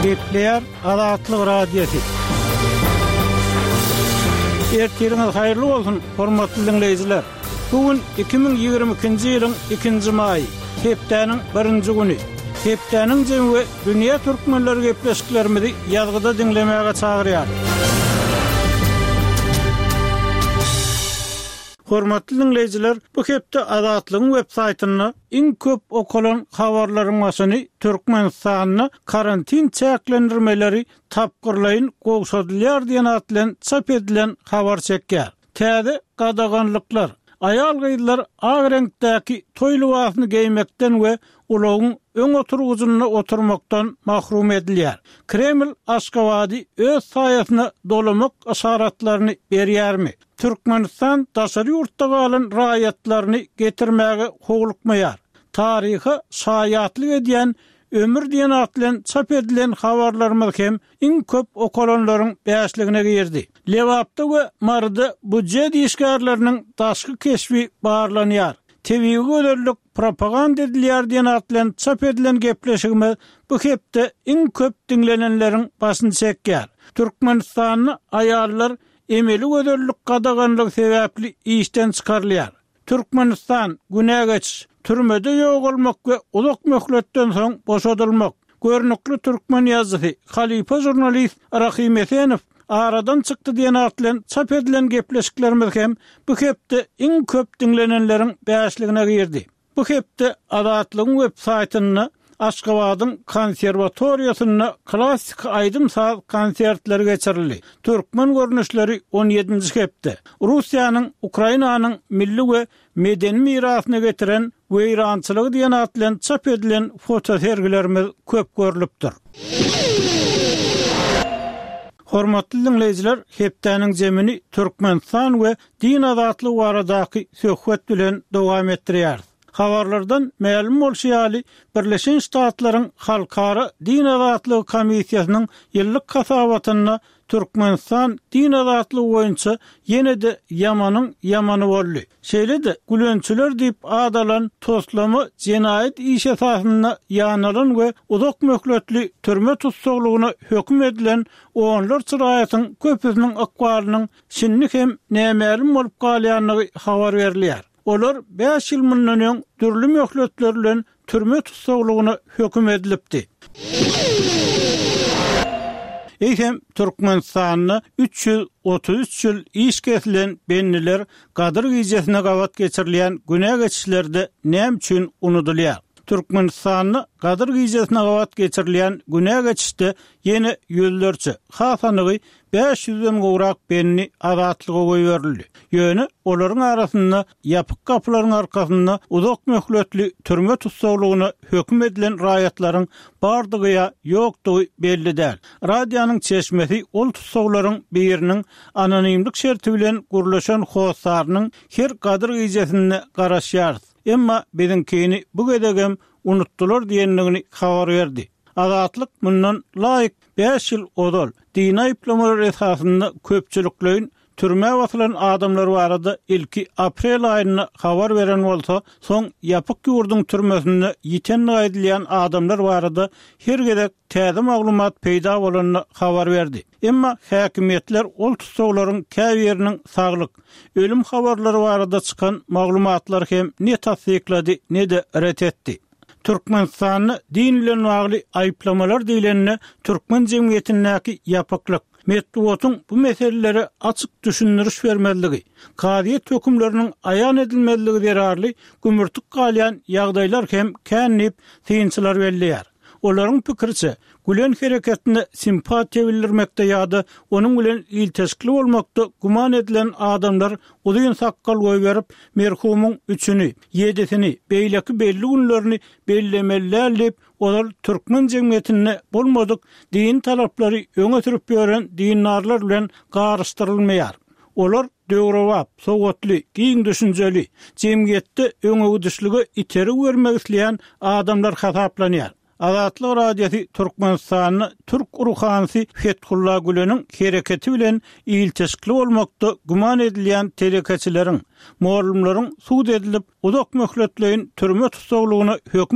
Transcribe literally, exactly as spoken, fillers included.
Gepleyer Azatlyk Radiosu. Ertiriniz hayırlı olsun, hormatly dinleyijiler. Bugün iki bin ýygrimi ikinji ýylyň ikinji maý, hepdeniň birinji güni. Hepdeniň jemgy dünýä türkmenleri gepleşiklerimizi ýazgyda dinlemäge çagyrýar. Hormatly dinleyijiler, bu hepde Azatlygyň web saýtyny iň köp okulan habarlaryň başyny Türkmenistanyny karantin çäklendirmeleri tapgyrlaýyn gowşadylýar diýen atlan çap edilen habar çekýär. Täze gadaganlyklar, ayal gyýdylar ag reňktäki toýly wasyny geýmekden we ulagyň öň oturguzyna oturmakdan mahrum edilýär. Kreml Aşgabatdy öz saýasyna dolamak aşaratlaryny berýärmi? Türkmenistan daşary ýurtda galan raýatlaryny getirmäge howlukmaýar. Taryhy şaýatlyk edýän ömür diýen atlan çap edilen habarlarymyz hem iň köp okulanlaryň bäşligine girdi. Lewapda we Marda budjet işgärleriniň daşky keşfi barlanýar. T V göderlik propaganda edilýär diýen atlan çap edilen gepleşigimiz bu hepde iň köp dinlenenleriň başyny çekýär. Türkmenistanyny aýallar emeli göderlik gadaganlyk sebäpli işden çykarylýar. Türkmenistan günägeç türmede ýok bolmak we uzak möhletden soň boşadylmak. Görnükli türkmen ýazgysy, Halifa jurnalist Rahim Efenov aradan çykdy diýen atlan çap edilen gepleşiklerimiz hem bu hepde iň köp dinlenenleriň bäşligine girdi. Bu hepde Azatlygyň web saýtyny Aşgabatyň konserwatoriýasyna klassik aýdym saz konsertleri geçirildi. Türkmen görnüşleri on ýedinji hepde. Russiýanyň Ukrainanyň milli we medeni mirasyny getiren weýrançylygy diýen atlan çap edilen foto sergilerimiz köp görülipdir. Hormatly dinleyijiler, hepdeniň jemini Türkmenistan we din azatlygy baradaky söhbet bilen dowam etdirýär. Habarlardan ma'lum bolşýaly, Birleşen Ştatlaryň Halkara Din Azatlygy Komissiýasynyň ýyllyk hasabatyna Türkmenistan din azatlygy boýunça ýene-de ýamanyň ýamany boldy. Şeýle-de gülençiler diýip adalan toslamy jenaýet iş esasyna ýanalan we uzak möhletli türme tutsaglygyna hökm edilen oňlar çyraýatyň köpüsiniň akwalynyň şinlik hem nämälim bolup galýanyny habar berilýär. Olar beş ýyl mundan öň türli möhletler bilen türme tutsaglygyna hökm edilipdi. Eýhem Türkmenistanyny üç ýüz otuz üç ýyl iş kesilen benniler Gadyr giýjesine gawat geçirilýän güne geçişlerde näme üçin unudulýar? Türkmenistanyny Gadyr giýjesine gawat geçirilýän güne geçişde ýene ýüzlerçe hasanygy beş ýüzden gowrak benni azatlyga goýberildi. Ýöne olaryň arasynda ýapyk kapylaryň arkasynda uzak möhletli türme tutsaglygyna hökm edilen raýatlaryň bardygy ýa ýokdugy belli däl. Radiýanyň çeşmesi ol tutsaglaryň biriniň anonimlik şerti bilen gurlaşan howsarynyň her Gadyr giýjesine garaşýar. Emma bizinkini bu gedegem unutdular diýenligini habar berdi. Azatlyk mundan laýyk beş ýyl odal dini aýplamalar esasynda köpçüliklerin türme wasylan adamlar barada ilki aprel aýyna habar beren bolsa, soň ýapyk ýurduň türmesinde ýiten aýdylýan adamlar barada her gedek täze maglumat peýda bolanyny habar berdi. Emma häkimetler ol tutsaglaryň käbiriniň saglyk, ölüm habarlary barada çykan maglumatlar hem ne tasdiklady, ne de ret etdi. Türkmenistanyny din bilen bagly aýplamalar diýilende türkmen jemgyýetindäki ýapyklyk, Medeniýetiň bu meseleleri açyk düşündiriş bermezligi, kadiýet hökümleriniň aýan edilmezligi derarly gümürtük galýan ýagdaýlar hem känip synçylar belliýär. Olaryň pikirçe, gülen hereketine simpatiýa bildirmekde ýa-da onuň bilen ilteşikli bolmakda guman edilen adamlar uzun sakkal goý berip merhumyň üçüni, ýedisini, beýleki belli günlerini bellemellerlip olar türkmen jemgyýetine bolmadyk din talaplary öňe sürüp beren dinarlar bilen garşdyrylmaýar. Olar döwrewap, sowatly, giň düşünjeli, jemgyýetde öňe gidişligi iteri bermek isleýän adamlar hasaplanýar. Azatlyk Radiosu Türkmenistanyny Türk ruhansy Fethullah Güleniň hereketi bilen ilteşikli bolmakda guman edilýän telekeçileriň, muallimleriň suud edilip uzak möhletleýin türme tutsaglygyna hökm